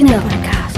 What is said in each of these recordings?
Kinderpodcast.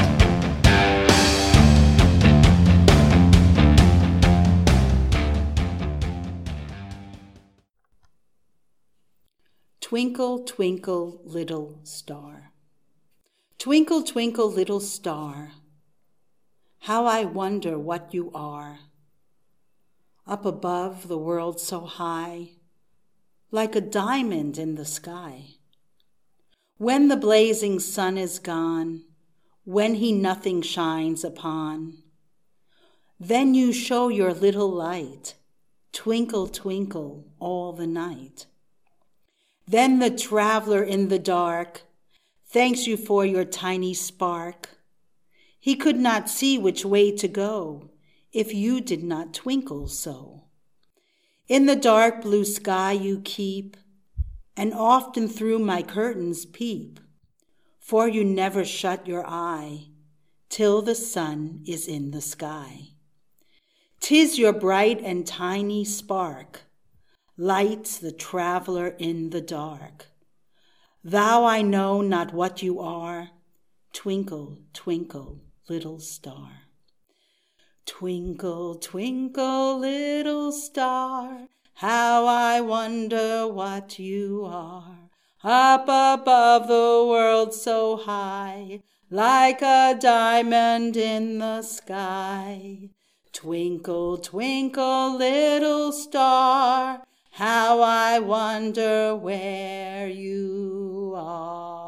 Twinkle, twinkle, little star. Twinkle, twinkle, little star, how I wonder what you are. Up above the world so high, like a diamond in the sky. When the blazing sun is gone, when he nothing shines upon, then you show your little light, twinkle, twinkle, all the night. Then the traveler in the dark thanks you for your tiny spark. He could not see which way to go if you did not twinkle so. In the dark blue sky you keep, and often through my curtains peep, for you never shut your eye till the sun is in the sky. 'Tis your bright and tiny spark lights the traveler in the dark. Though I know not what you are, twinkle, twinkle, little star. Twinkle, twinkle, little star, how I wonder what you are. Up above the world so high, like a diamond in the sky. Twinkle, twinkle, little star, how I wonder where you are.